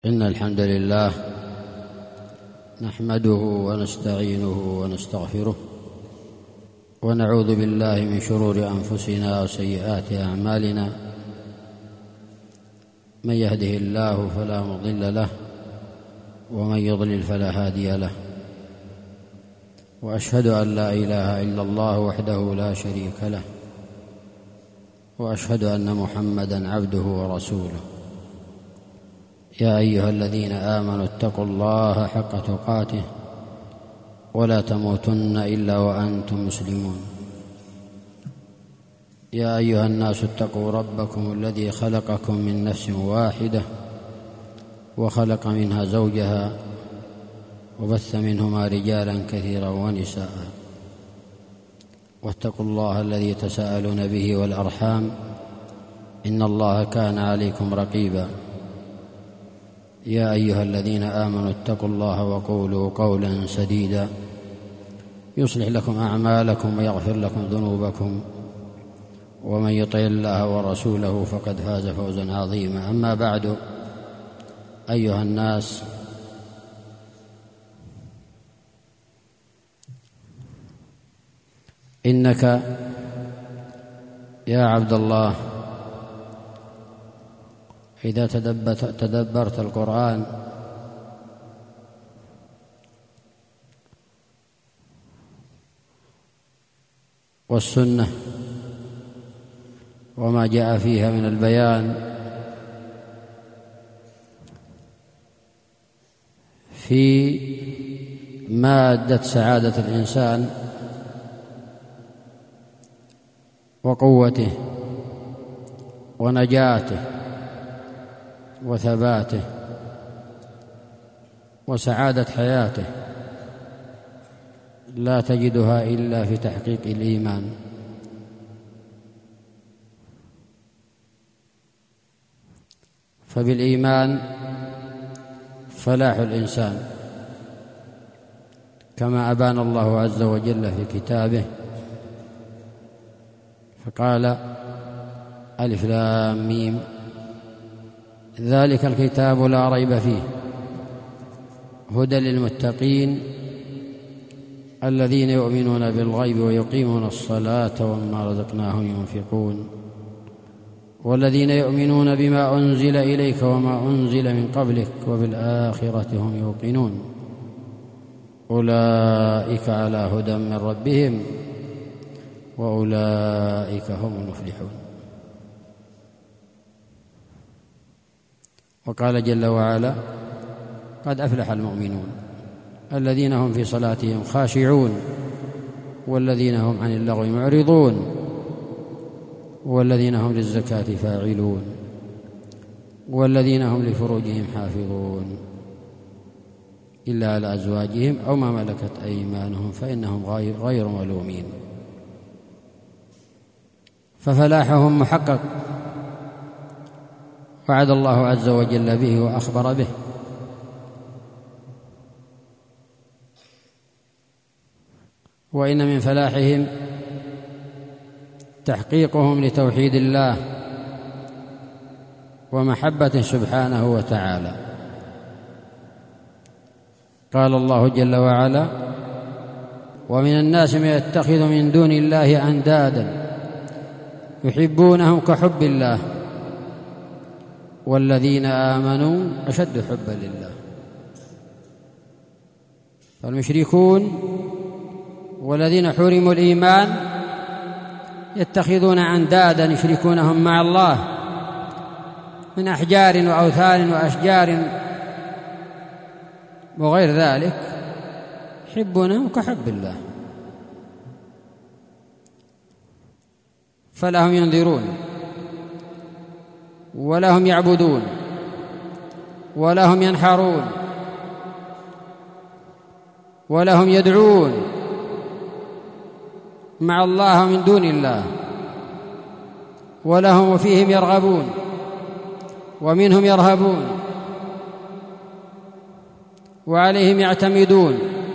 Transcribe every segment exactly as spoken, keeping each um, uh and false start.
إن الحمد لله نحمده ونستعينه ونستغفره ونعوذ بالله من شرور أنفسنا وسيئات أعمالنا. من يهده الله فلا مضل له ومن يضلل فلا هادي له، وأشهد أن لا إله إلا الله وحده لا شريك له، وأشهد أن محمدًا عبده ورسوله. يا أيها الذين آمنوا اتقوا الله حق تقاته ولا تموتن إلا وأنتم مسلمون. يا أيها الناس اتقوا ربكم الذي خلقكم من نفس واحدة وخلق منها زوجها وبث منهما رجالا كثيرا ونساء، واتقوا الله الذي تساءلون به والأرحام إن الله كان عليكم رقيبا. يا أيها الذين آمنوا اتقوا الله وقولوا قولا سديدا يصلح لكم أعمالكم ويغفر لكم ذنوبكم، ومن يطع الله ورسوله فقد فاز فوزا عظيما. أما بعد، أيها الناس، إنك يا عبد الله إذا تدبرت القرآن والسنة وما جاء فيها من البيان في مادة سعادة الإنسان وقوته ونجاته وثباته وسعادة حياته، لا تجدها إلا في تحقيق الإيمان. فبالإيمان فلاح الإنسان، كما أبان الله عز وجل في كتابه فقال: ألف لام ميم ذلك الكتاب لا ريب فيه هدى للمتقين الذين يؤمنون بالغيب ويقيمون الصلاة ومما رزقناهم ينفقون والذين يؤمنون بما أنزل إليك وما أنزل من قبلك وبالآخرة هم يوقنون أولئك على هدى من ربهم وأولئك هم المفلحون. وقال جل وعلا: قد أفلح المؤمنون الذين هم في صلاتهم خاشعون والذين هم عن اللغو معرضون والذين هم للزكاة فاعلون والذين هم لفروجهم حافظون إلا على أزواجهم أو ما ملكت أيمانهم فإنهم غير ملومين. ففلاحهم محقق، وعد الله عز وجل به وأخبر به. وإن من فلاحهم تحقيقهم لتوحيد الله ومحبته سبحانه وتعالى. قال الله جل وعلا: ومن الناس من يتخذ من دون الله أندادا يحبونهم كحب الله والذين آمنوا أشد حبا لله. فالمشركون والذين حرموا الإيمان يتخذون أندادا يشركونهم مع الله من أحجار وأوثان وأشجار وغير ذلك، يحبونهم كحب الله. فلهم ينذرون ولهم يعبدون ولهم ينحرون ولهم يدعون مع الله من دون الله، ولهم وفيهم يرغبون ومنهم يرهبون وعليهم يعتمدون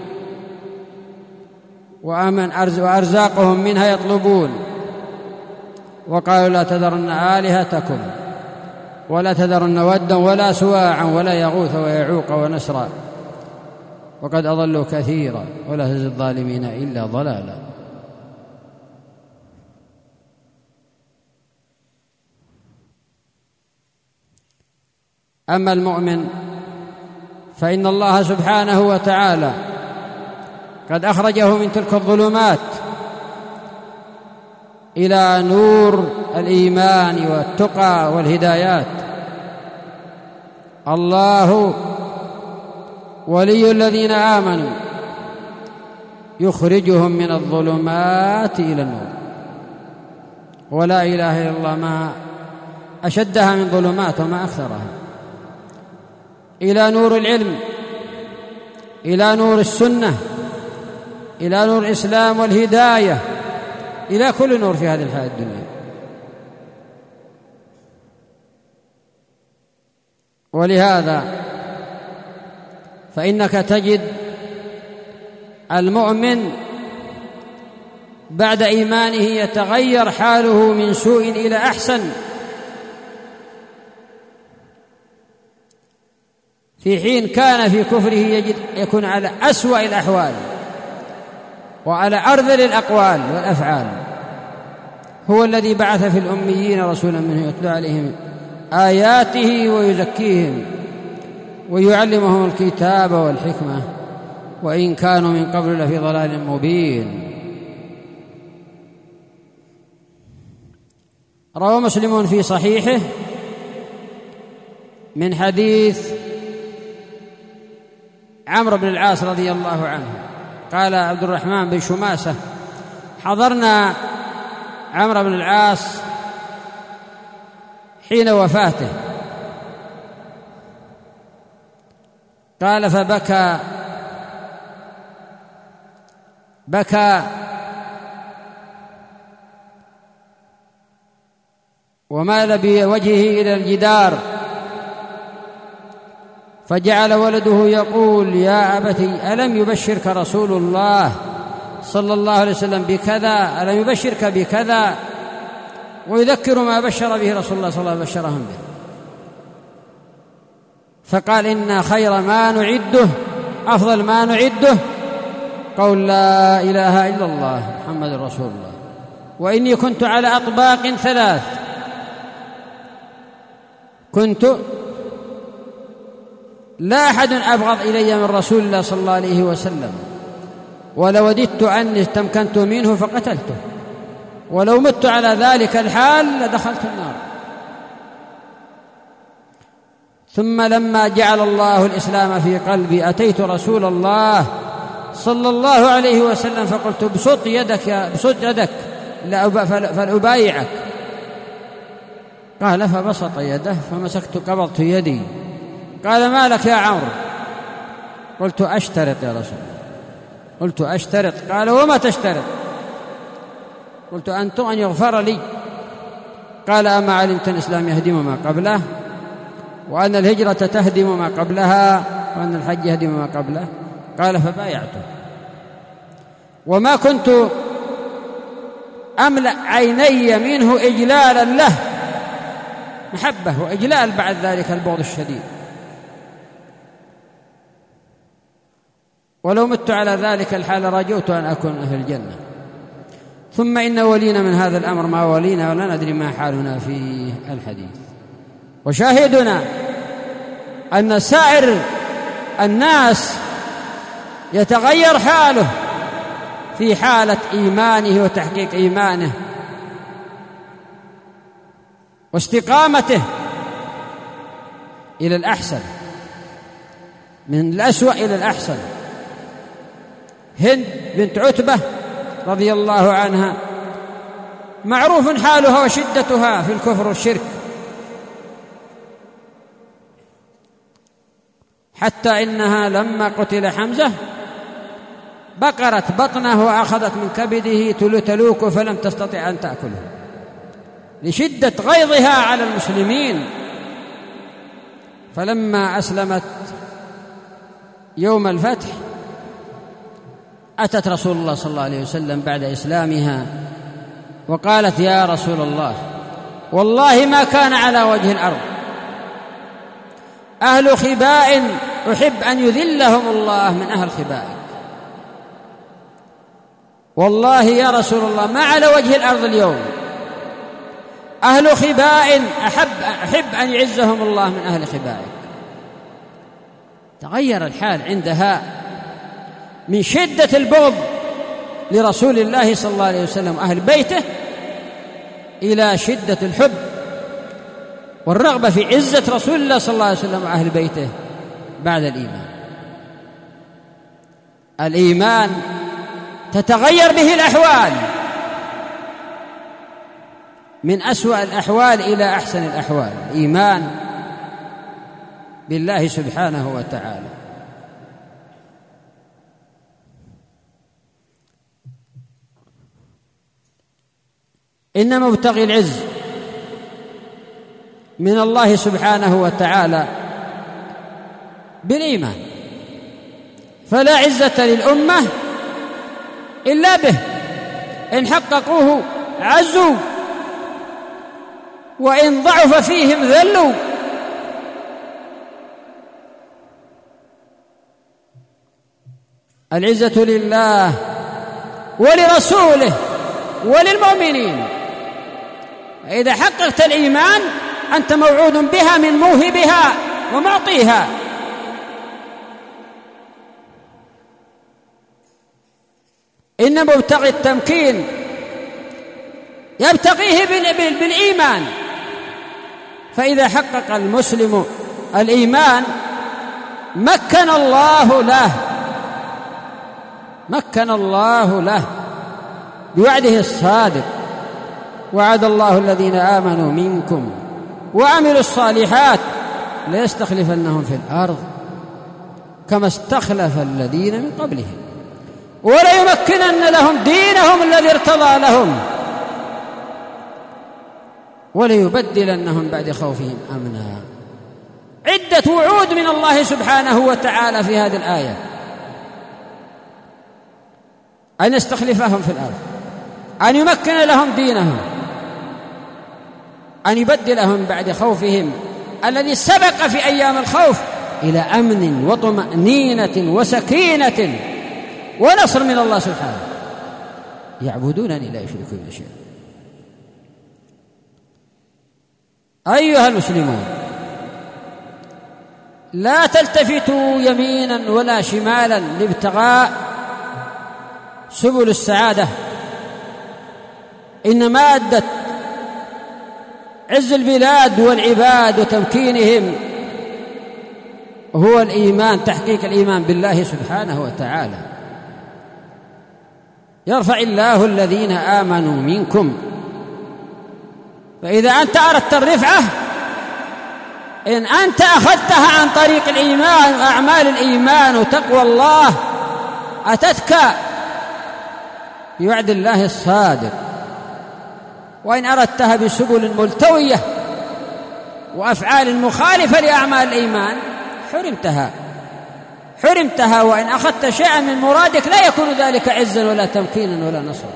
وأرزاقهم منها يطلبون. وقالوا: لا تذرن آلهتكم ولا تذرن ودا ولا سواعا ولا يغوث ويعوق ونسرا وقد أضلوا كثيرا ولا تزد الظالمين إلا ضلالا. أما المؤمن فإن الله سبحانه وتعالى قد أخرجه من تلك الظلمات إلى نور الإيمان والتقى والهدايات. الله ولي الذين آمنوا يخرجهم من الظلمات إلى النور، ولا إله إلا الله ما أشدها من ظلمات وما أكثرها، إلى نور العلم، إلى نور السنة، إلى نور الإسلام والهداية، إلى كل نور في هذه الحياة الدنيا. ولهذا فإنك تجد المؤمن بعد إيمانه يتغير حاله من سوء إلى أحسن، في حين كان في كفره يجد يكون على أسوأ الأحوال وعلى أرذل الأقوال والأفعال. هو الذي بعث في الأميين رسولا منهم يتلو عليهم آياته ويزكيهم ويعلمهم الكتاب والحكمة وإن كانوا من قبل لفي ضلال مبين. روى مسلم في صحيحه من حديث عمرو بن العاص رضي الله عنه قال عبد الرحمن بن شماسة: حضرنا عمرو بن العاص حين وفاته، قال فبكى بكى ومال بوجهه إلى الجدار، فجعل ولده يقول: يا أبتي ألم يبشرك رسول الله صلى الله عليه وسلم بكذا؟ ألم يبشرك بكذا؟ ويذكر ما بشر به رسول الله صلى الله عليه وسلم بشرهم به. فقال: إن خير ما نعده أفضل ما نعده قول لا إله إلا الله محمد رسول الله، وإني كنت على أطباق ثلاث، كنت لا أحد أبغض إلي من رسول الله صلى الله عليه وسلم، ولوددت أني استمكنت منه فقتلته، ولو مت على ذلك الحال لدخلت النار. ثم لما جعل الله الإسلام في قلبي أتيت رسول الله صلى الله عليه وسلم فقلت: بسط يدك يا بسط يدك فلأبايعك. قال: فبسط يده فمسكت قبضت يدي. قال: ما لك يا عمرو؟ قلت: أشترط يا رسول الله. قلت: أشترط. قال: وما تشترط؟ قلت: أن يغفر لي. قال: أما علمت الإسلام يهدم ما قبله، وأن الهجرة تهدم ما قبلها، وأن الحج يهدم ما قبله؟ قال: فبايعته. وما كنت أملأ عيني منه إجلالا له، محبة وإجلال بعد ذلك البغض الشديد، ولو مت على ذلك الحال رجوت أن أكون أهل الجنة. ثم إن ولينا من هذا الأمر ما ولينا ولا ندري ما حالنا في الحديث. وشاهدنا أن سائر الناس يتغير حاله في حالة إيمانه وتحقيق إيمانه واستقامته إلى الأحسن، من الأسوأ إلى الأحسن. هند بنت عتبة رضي الله عنها معروف حالها وشدتها في الكفر والشرك، حتى إنها لما قتل حمزة بقرت بطنه وأخذت من كبده تلوك فلم تستطع أن تأكله لشدة غيظها على المسلمين. فلما أسلمت يوم الفتح أتت رسول الله صلى الله عليه وسلم بعد إسلامها وقالت: يا رسول الله، والله ما كان على وجه الأرض أهل خباء أحب أن يذلهم الله من أهل خبائك. والله يا رسول الله ما على وجه الأرض اليوم أهل خباء أحب, أحب أن يعزهم الله من أهل خبائك. تغير الحال عندها من شدة البغض لرسول الله صلى الله عليه وسلم وأهل بيته إلى شدة الحب والرغبة في عزة رسول الله صلى الله عليه وسلم وأهل بيته بعد الإيمان. الإيمان تتغير به الأحوال من أسوأ الأحوال إلى أحسن الأحوال. الإيمان بالله سبحانه وتعالى. إن مبتغي العز من الله سبحانه وتعالى بالإيمان، فلا عزة للأمة إلا به، إن حققوه عزوا وإن ضعف فيهم ذلوا. العزة لله ولرسوله وللمؤمنين. إذا حققت الإيمان أنت موعود بها من موهبها ومعطيها. إن مبتغي التمكين يبتغيه بالإيمان، فإذا حقق المسلم الإيمان مكن الله له مكن الله له بوعده الصادق. وعد الله الذين آمنوا منكم وعملوا الصالحات ليستخلفنهم في الأرض كما استخلف الذين من قبلهم وليمكنن لهم دينهم الذي ارتضى لهم وليبدلنهم بعد خوفهم أمنا. عدة وعود من الله سبحانه وتعالى في هذه الآية، أن يستخلفهم في الأرض، أن يمكن لهم دينهم، أن يبدلهم بعد خوفهم الذي سبق في أيام الخوف إلى أمن وطمأنينة وسكينة ونصر من الله سبحانه. يعبدونني لا يشركون بي شيئا. أيها المسلمون، لا تلتفتوا يمينا ولا شمالا لابتغاء سبل السعادة، إن مادة عز البلاد والعباد وتمكينهم هو الإيمان، تحقيق الإيمان بالله سبحانه وتعالى. يرفع الله الذين آمنوا منكم، فإذا أنت أردت الرفعة إن أنت أخذتها عن طريق الإيمان وأعمال الإيمان وتقوى الله أتتك بوعد الله الصادق، وإن أردتها بسبل ملتوية وأفعال مخالفة لأعمال الإيمان حرمتها حرمتها وإن أخذت شيئا من مرادك لا يكون ذلك عزا ولا تمكينا ولا نصرا.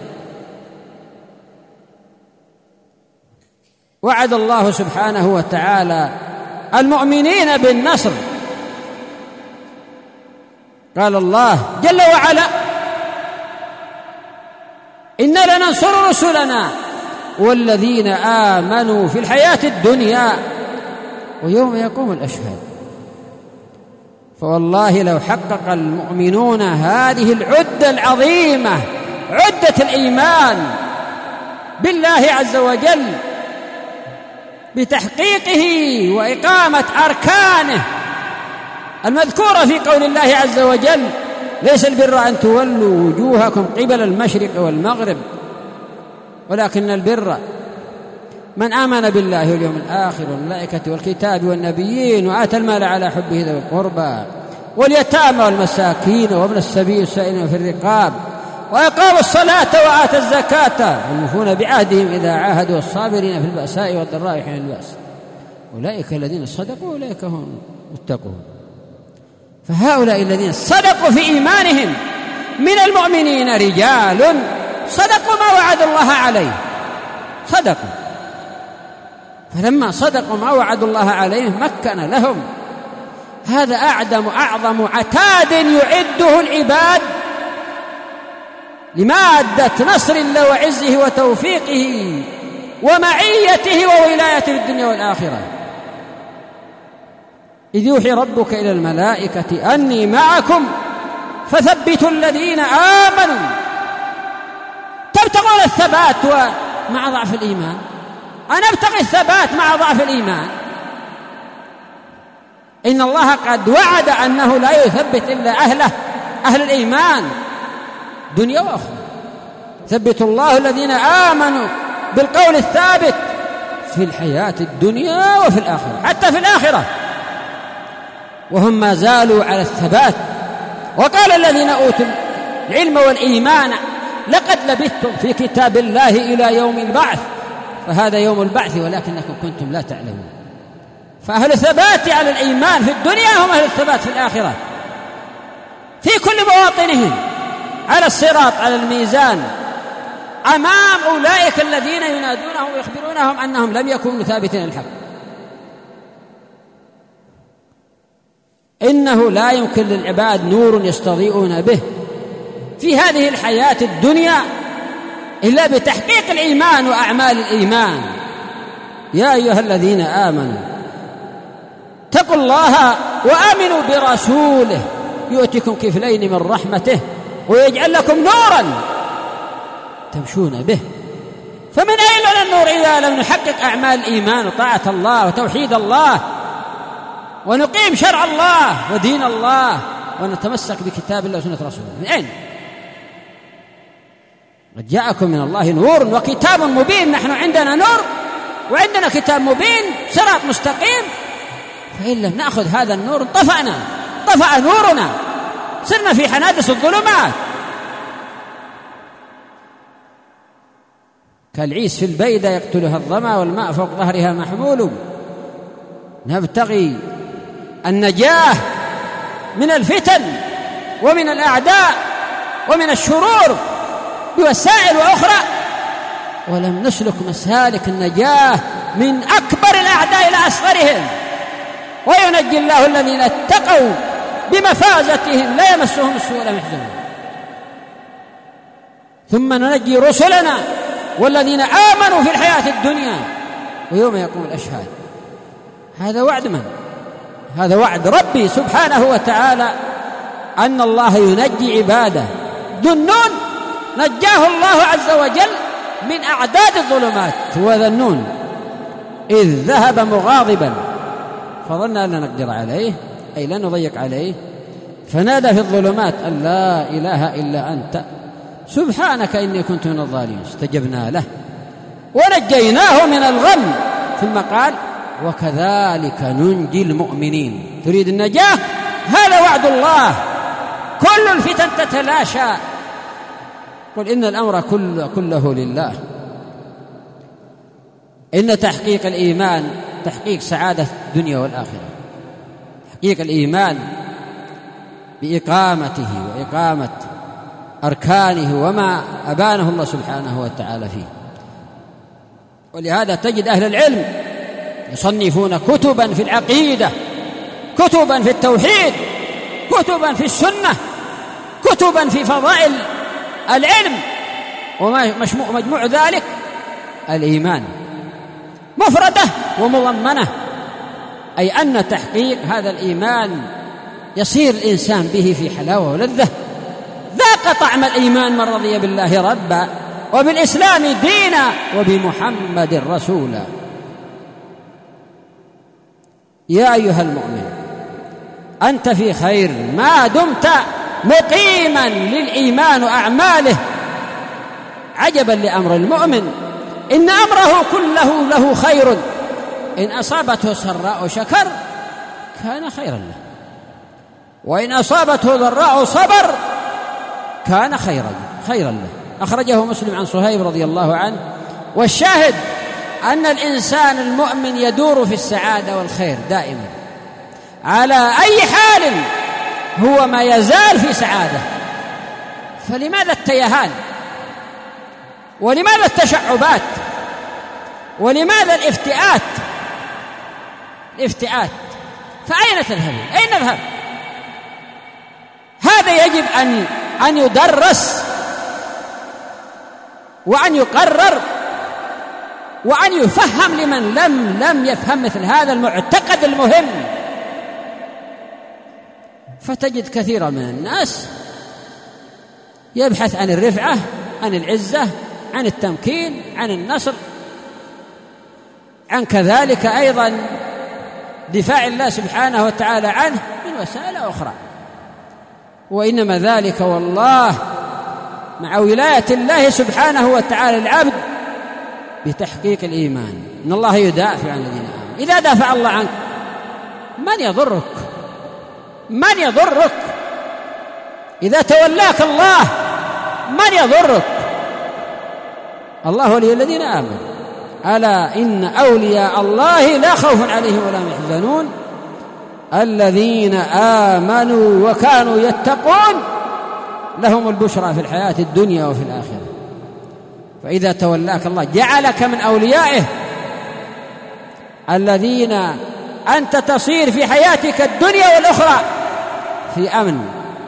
وعد الله سبحانه وتعالى المؤمنين بالنصر. قال الله جل وعلا: إنا لننصر رسلنا والذين آمنوا في الحياة الدنيا ويوم يقوم الأشهاد. فوالله لو حقق المؤمنون هذه العدة العظيمة، عدة الإيمان بالله عز وجل بتحقيقه وإقامة أركانه المذكورة في قول الله عز وجل: ليس البر أن تولوا وجوهكم قبل المشرق والمغرب ولكن البر من آمن بالله واليوم الآخر والملائكة والكتاب والنبيين وآتى المال على حبه ذوي القربى واليتامى والمساكين وابن السبيل والسائلين في الرقاب وأقاموا الصلاة وآتوا الزكاة والموفون بعهدهم إذا عاهدوا الصابرين في البأساء والضراء حين البأس أولئك الذين صدقوا أولئك هم المتقون. فهؤلاء الذين صدقوا في إيمانهم من المؤمنين رجال صدقوا ما وعد الله عليه، صدقوا، فلما صدقوا ما وعد الله عليه مكن لهم هذا أعدم أعظم عتاد يعده العباد لمادة نصر الله وعزه وتوفيقه ومعيته وولايته في الدنيا والآخرة. إذ يوحي ربك إلى الملائكة أني معكم فثبتوا الذين آمنوا. تبتغون الثبات مع ضعف الإيمان. أنا أبتغي الثبات مع ضعف الإيمان. إن الله قد وعد أنه لا يثبت إلا أهله، أهل الإيمان دنيا وأخرى. ثبت الله الذين آمنوا بالقول الثابت في الحياة الدنيا وفي الآخرة، حتى في الآخرة وهم ما زالوا على الثبات. وقال الذين أوتوا العلم والإيمان لقد لبثتم في كتاب الله إلى يوم البعث، فهذا يوم البعث ولكنكم كنتم لا تعلمون. فأهل الثبات على الإيمان في الدنيا هم أهل الثبات في الآخرة في كل مواطنهم، على الصراط، على الميزان، أمام أولئك الذين ينادونهم ويخبرونهم أنهم لم يكونوا ثابتين الحق. إنه لا يمكن للعباد نور يستضيئون به في هذه الحياة الدنيا إلا بتحقيق الإيمان وأعمال الإيمان. يا أيها الذين آمنوا اتقوا الله وآمنوا برسوله يؤتكم كفلين من رحمته ويجعل لكم نورا تمشون به. فمن أين لنا النور إذا لم نحقق أعمال الإيمان وطاعة الله وتوحيد الله ونقيم شرع الله ودين الله ونتمسك بكتاب الله وسنة رسوله؟ من أين؟ قد جاءكم من الله نور وكتاب مبين. نحن عندنا نور وعندنا كتاب مبين، صراط مستقيم. فإن لم نأخذ هذا النور انطفأنا، طفأ نورنا، صرنا في حنادس الظلمات كالعيس في البيدة يقتلها الظما والماء فوق ظهرها محمول. نبتغي النجاة من الفتن ومن الأعداء ومن الشرور بوسائل وأخرى، ولم نسلك مسالك النجاة من أكبر الأعداء إلى أصغرهم. وينجي الله الذين اتقوا بمفازتهم لا يمسهم السوء ولا يحزنون. ثم ننجي رسلنا والذين آمنوا في الحياة الدنيا ويوم يقوم الأشهاد. هذا وعد من؟ هذا وعد ربي سبحانه وتعالى أن الله ينجي عباده. ذو النون نجاه الله عز وجل من أعداد الظلمات. وذا النون إذ ذهب مغاضبا فظن أن لا نقدر عليه، أي لا نضيق عليه، فنادى في الظلمات أن لا إله إلا أنت سبحانك إني كنت من الظالمين. استجبنا له ونجيناه من الغم. ثم قال وكذلك ننجي المؤمنين. تريد النجاة؟ هذا وعد الله. كل الفتن تتلاشى. قل إن الأمر كله لله. إن تحقيق الإيمان تحقيق سعادة الدنيا والآخرة. تحقيق الإيمان بإقامته وإقامة أركانه وما أبانه الله سبحانه وتعالى فيه. ولهذا تجد أهل العلم يصنفون كتبا في العقيدة، كتبا في التوحيد، كتبا في السنة، كتبا في فضائل العلم، ومجموع ذلك الإيمان، مفردة ومضمنة، أي أن تحقيق هذا الإيمان يصير الإنسان به في حلاوة ولذة. ذاق طعم الإيمان من رضي بالله ربا وبالإسلام دينا وبمحمد رسولا. يا أيها المؤمن أنت في خير ما دمت مقيما للإيمان وأعماله. عجبا لأمر المؤمن، إن أمره كله له خير، إن أصابته سراء شكر كان خيرا له، وإن أصابته ضراء صبر كان خيرا خيرا له. أخرجه مسلم عن صهيب رضي الله عنه. والشاهد أن الإنسان المؤمن يدور في السعادة والخير دائما، على أي حال هو ما يزال في سعادة. فلماذا التيهان؟ ولماذا التشعبات؟ ولماذا الافتئات؟ الافتئات فأين تذهبون؟ أين نذهب؟ هذا يجب أن أن يدرس وأن يقرر وأن يفهم لمن لم لم يفهم مثل هذا المعتقد المهم. فتجد كثيرا من الناس يبحث عن الرفعة، عن العزة، عن التمكين، عن النصر، عن كذلك أيضا دفاع الله سبحانه وتعالى عنه من وسائل أخرى، وإنما ذلك والله مع ولاية الله سبحانه وتعالى العبد بتحقيق الإيمان. إن الله يدافع عن الذين آمنوا. إذا دافع الله عنك من يضرك؟ من يضرك؟ إذا تولاك الله من يضرك؟ الله ولي الذين آمنوا. ألا إن أولياء الله لا خوف عليهم ولا هم يحزنون الذين آمنوا وكانوا يتقون لهم البشرى في الحياة الدنيا وفي الآخرة. فإذا تولاك الله جعلك من أوليائه الذين أنت تصير في حياتك الدنيا والأخرى في أمن،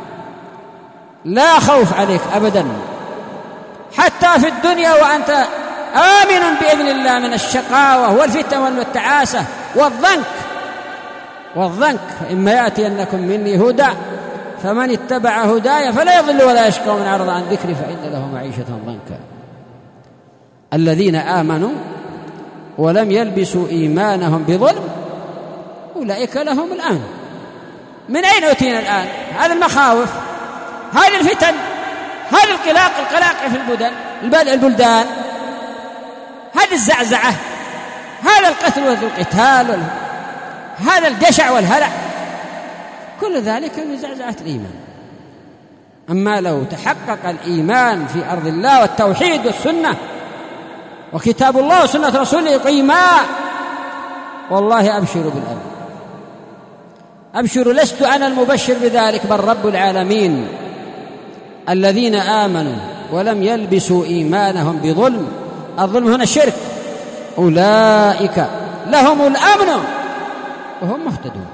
لا خوف عليك أبدا حتى في الدنيا وأنت آمن بإذن الله من الشقاوة والفتن والتعاسة والضنك والضنك إما يأتينكم مني هدى فمن اتبع هداي فلا يضل ولا يشقى ومن أعرض عن ذكري فإن له معيشة ضنكا. الذين آمنوا ولم يلبسوا إيمانهم بظلم أولئك لهم الأمن. من أين أتينا الآن هذه المخاوف، هذه الفتن، هذه القلاق القلاق في البلدان البلدان، هذه الزعزعة، هذا القتل والقتال، هذا الجشع والهلع، كل ذلك من زعزعة الإيمان. أما لو تحقق الإيمان في أرض الله والتوحيد والسنة وكتاب الله وسنة رسوله قيما والله أبشروا بالأمن. أبشروا، لست أنا المبشر بذلك بل رب العالمين. الذين آمنوا ولم يلبسوا إيمانهم بظلم، الظلم هنا الشرك، أولئك لهم الأمن وهم مهتدون.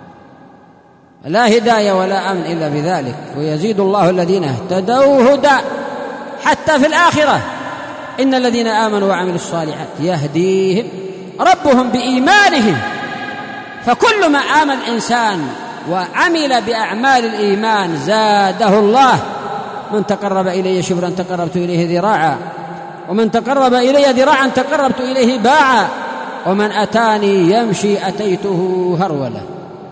لا هداية ولا أمن إلا بذلك، ويزيد الله الذين اهتدوا هدى حتى في الآخرة. إن الذين آمنوا وعملوا الصالحات يهديهم ربهم بإيمانهم. فكل ما آمن الإنسان وعمل بأعمال الإيمان زاده الله. من تقرب إلي شبرا تقربت إليه ذراعا، ومن تقرب إلي ذراعا تقربت إليه باعا، ومن أتاني يمشي أتيته هرولا.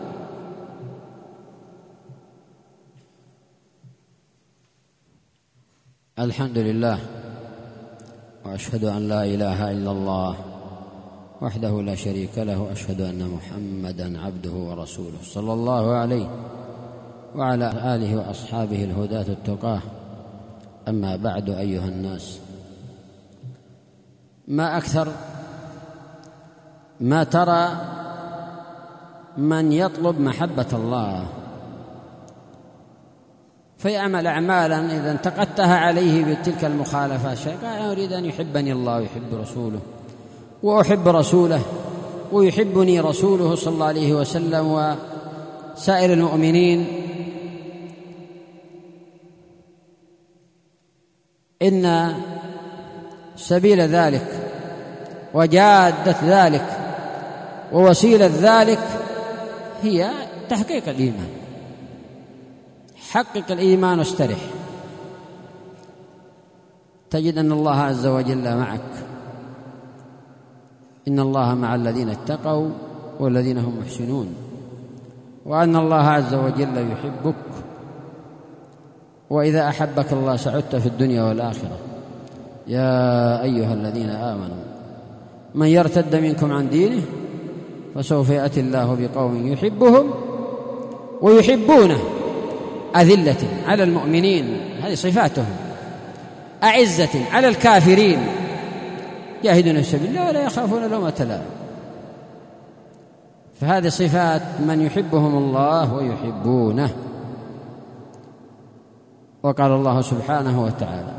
الحمد لله، وأشهد أن لا إله إلا الله وحده لا شريك له، وأشهد أن محمدًا عبده ورسوله صلى الله عليه وعلى آله وأصحابه الهداة التقاه. أما بعد، أيها الناس، ما أكثر ما ترى من يطلب محبة الله فيعمل أعمالا إذا انتقدتها عليه بتلك المخالفات شيء قال أنا أريد أن يحبني الله ويحب رسوله وأحب رسوله ويحبني رسوله صلى الله عليه وسلم وسائر المؤمنين. إن سبيل ذلك وجادة ذلك ووسيلة ذلك هي تحقيق الإيمان. حقق الإيمان واسترح، تجد أن الله عز وجل معك. إن الله مع الذين اتقوا والذين هم محسنون، وأن الله عز وجل يحبك، وإذا أحبك الله سعدت في الدنيا والآخرة. يا أيها الذين آمنوا من يرتد منكم عن دينه فسوف يأتي الله بقوم يحبهم ويحبونه أذلة على المؤمنين، هذه صفاتهم، أعزة على الكافرين، يجاهدون في سبيل الله ولا يخافون لومة لائم. فهذه صفات من يحبهم الله ويحبونه. وقال الله سبحانه وتعالى: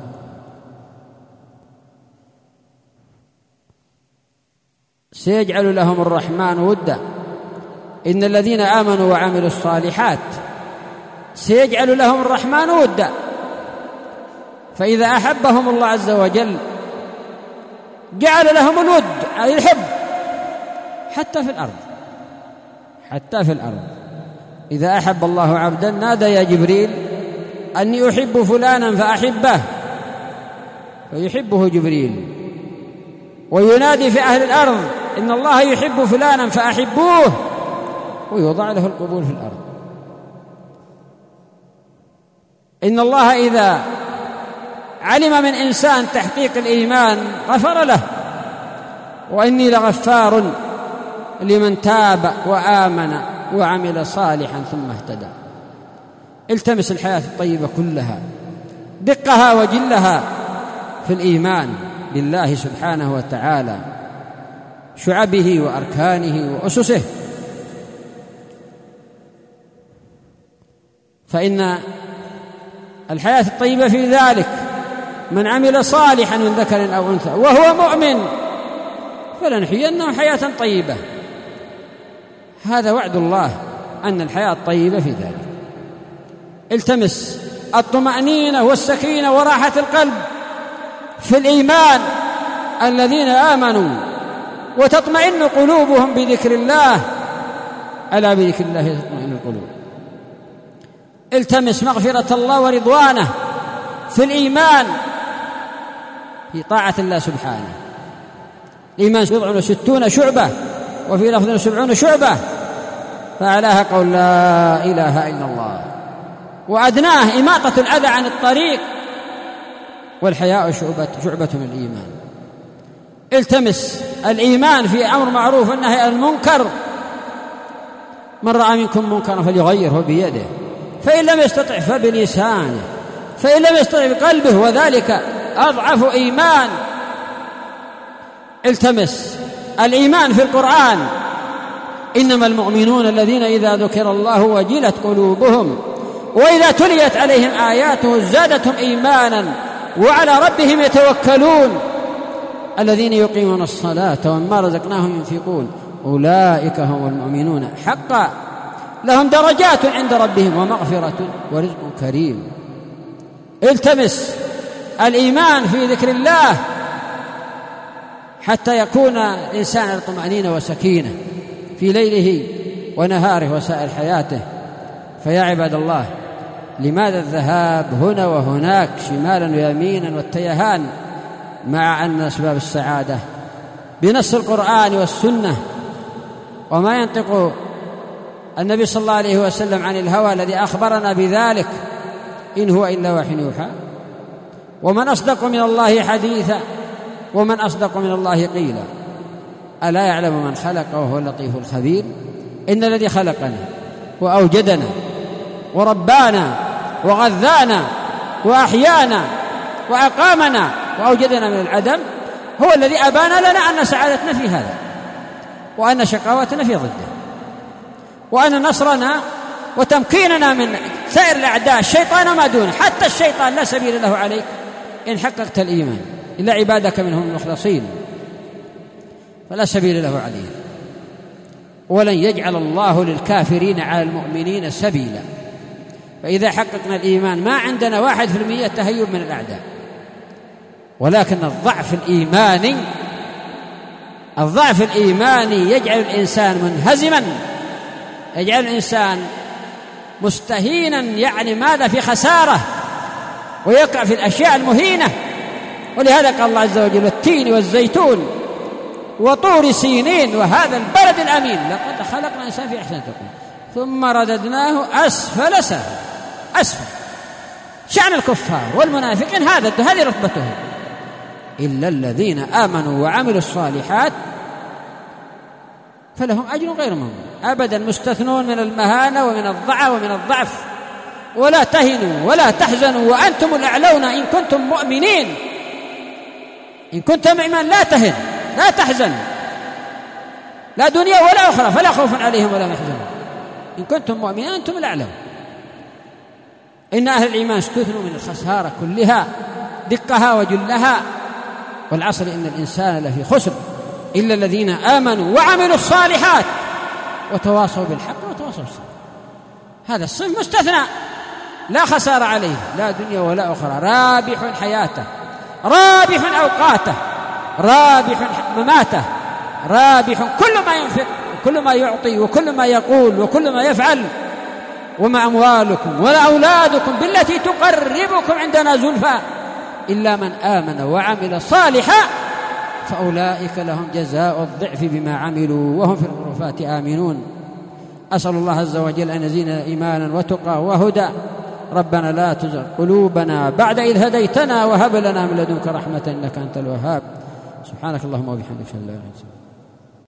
سيجعل لهم الرحمن ودا إن الذين آمنوا وعملوا الصالحات سيجعل لهم الرحمن ودا، فإذا أحبهم الله عز وجل جعل لهم الود، أي الحب، حتى في الأرض حتى في الأرض إذا أحب الله عبدا نادى يا جبريل أني أحب فلانا فأحبه، فيحبه جبريل، وينادي في أهل الأرض إن الله يحب فلانا فأحبوه، ويوضع له القبول في الأرض. إن الله إذا علم من إنسان تحقيق الإيمان غفر له، وإني لغفار لمن تاب وآمن وعمل صالحا ثم اهتدى. التمس الحياة الطيبة كلها دقها وجلها في الإيمان بالله سبحانه وتعالى، شعبه وأركانه وأسسه، فإن الحياة الطيبة في ذلك من عمل صالحا من ذكر أو أنثى وهو مؤمن فلنحيينه حياة طيبة. هذا وعد الله أن الحياة الطيبة في ذلك. التمس الطمأنينة والسكينة وراحة القلب في الإيمان، الذين آمنوا وتطمئن قلوبهم بذكر الله، ألا بذكر الله تطمئن القلوب. التمس مغفرة الله ورضوانه في الإيمان في طاعة الله سبحانه. الإيمان بضع وستون شعبة، وفي لفظ سبعون شعبة، فأعلاها قول لا إله إلا الله، وأدناه إماطة الأذى عن الطريق، والحياء شعبة, شعبة من الإيمان. التمس الإيمان في أمر معروف والنهي عن المنكر، من رأى منكم منكرا فليغيره بيده، فإن لم يستطع فبلسانه، فإن لم يستطع بقلبه، وذلك أضعف إيمان. التمس الإيمان في القرآن، إنما المؤمنون الذين إذا ذكر الله وجلت قلوبهم وإذا تليت عليهم آياته زادتهم إيمانا وعلى ربهم يتوكلون، الذين يقيمون الصلاة ومما رزقناهم ينفقون أولئك هم المؤمنون حقا، لهم درجات عند ربهم ومغفرة ورزق كريم. التمس الإيمان في ذكر الله حتى يكون الإنسان على طمأنينة وسكينة في ليله ونهاره وسائر حياته. فيا عباد الله، لماذا الذهاب هنا وهناك شمالا ويمينا والتيهان، مع أن أسباب السعادة بنص القرآن والسنة، وما ينطق النبي صلى الله عليه وسلم عن الهوى الذي أخبرنا بذلك، إن هو إلا وحي يوحى. ومن أصدق من الله حديثا، ومن أصدق من الله قيلا. ألا يعلم من خلق وهو اللطيف الخبير. إن الذي خلقنا وأوجدنا وربانا وغذانا وأحيانا وأقامنا وأوجدنا من العدم هو الذي أبان لنا أن سعادتنا في هذا، وأن شقاوتنا في ضده، وأن نصرنا وتمكيننا من سائر الأعداء الشيطان ما دونه، حتى الشيطان لا سبيل له عليك إن حققت الإيمان إلا عبادك منهم المخلصين، فلا سبيل له عليه. ولن يجعل الله للكافرين على المؤمنين سبيلا. فإذا حققنا الإيمان ما عندنا واحد في المية تهيب من الأعداء، ولكن الضعف الإيماني الضعف الإيماني يجعل الإنسان منهزما، يجعل الإنسان مستهينا، يعني ماذا في خسارة، ويقع في الأشياء المهينة. ولهذا قال الله عز وجل والتين والزيتون وطور سينين وهذا البلد الأمين لقد خلقنا الإنسان في أحسن تقويم ثم رددناه أسفل سافل. أسفل شأن الكفار والمنافقين هذا، هذه رتبتهم. إلا الذين آمنوا وعملوا الصالحات فلهم أجر غير ممنون أبدا، مستثنون من المهانة ومن الضعف ومن الضعف. ولا تهنوا ولا تحزنوا وأنتم الأعلون إن كنتم مؤمنين. إن كنت مؤمنا لا تهن لا تحزن، لا دنيا ولا أخرى، فلا خوف عليهم ولا يحزنون. إن كنتم مؤمنين أنتم الأعلون. إن أهل الإيمان استثنوا من الخسارة كلها دقها وجلها. والعصر إن الإنسان لفي خسر إلا الذين آمنوا وعملوا الصالحات وتواصوا بالحق وتواصوا بالصبر. هذا الصنف مستثنى لا خسارة عليه، لا دنيا ولا أخرى، رابح حياته، رابح أوقاته، رابح مماته، رابح كل ما ينفق وكل ما يعطي وكل ما يقول وكل ما يفعل. وما أموالكم ولا أولادكم بالتي تقربكم عندنا زلفى إلا من آمن وعمل صالحا فأولئك لهم جزاء الضعف بما عملوا وهم في الغرفات آمنون. أسأل الله عز وجل أن يزيدنا إيمانا وتقى وهدى. ربنا لا تزغ قلوبنا بعد إذ هديتنا وهب لنا من لدنك رحمة إنك أنت الوهاب. سبحانك اللهم وبحمدك، لا إله إلا أنت.